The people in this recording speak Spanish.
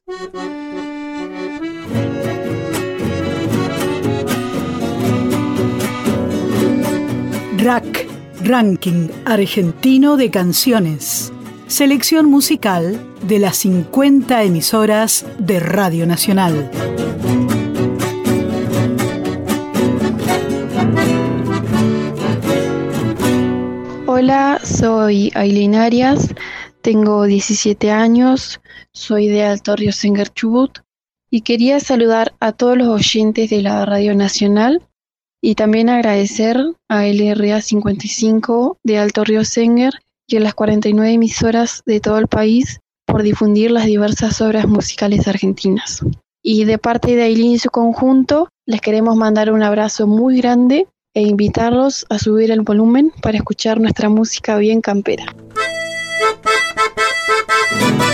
RAC, Ranking Argentino de Canciones. Selección musical de las 50 emisoras de Radio Nacional. Hola, soy Ailén Arias, tengo 17 años, soy de Alto Rioseguer, Chubut, y quería saludar a todos los oyentes de la Radio Nacional y también agradecer a LRA 55 de Alto Rioseguer y a las 49 emisoras de todo el país por difundir las diversas obras musicales argentinas. Y de parte de Ailén y su conjunto, les queremos mandar un abrazo muy grande e invitarlos a subir el volumen para escuchar nuestra música bien campera.